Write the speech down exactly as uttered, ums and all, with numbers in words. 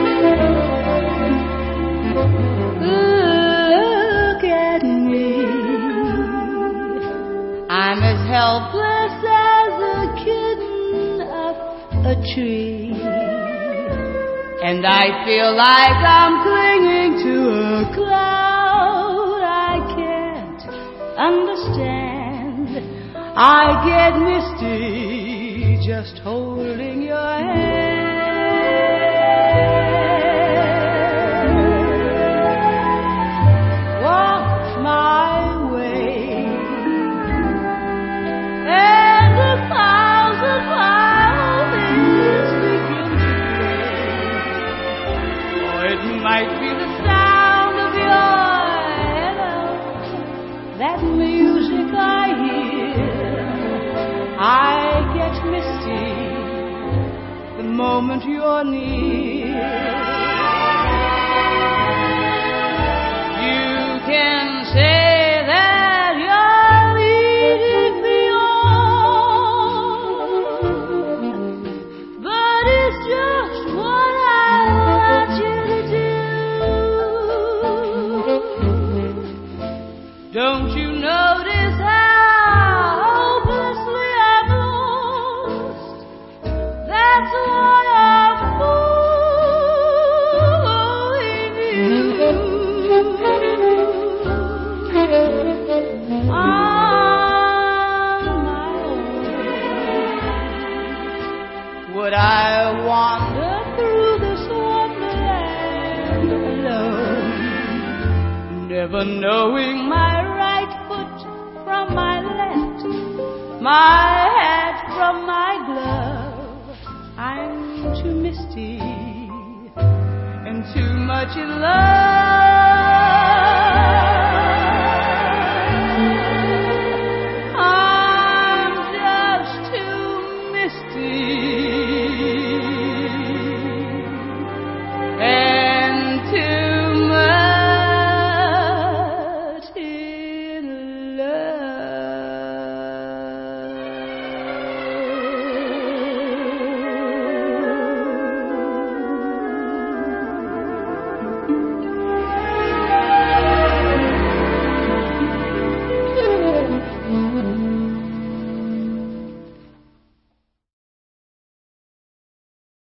Look at me, I'm as helpless as a kitten up a tree, and I feel like I'm clinging to a cloud I can't understand. I get misty just holding your hand. Walk my way, and a thousand violins begin to play. Or it might be the sound of your hello, that music I hear. I get misty the moment you're near. You can say that you're leading me on, but it's just what I want you to do. Don't you notice how hopelessly I'm lost? That's why I'm fooling you. On my own, would I wander through this wonderland alone, never knowing my right foot from my left, my hat from my glove? I'm too misty and too much in love. I'm just too misty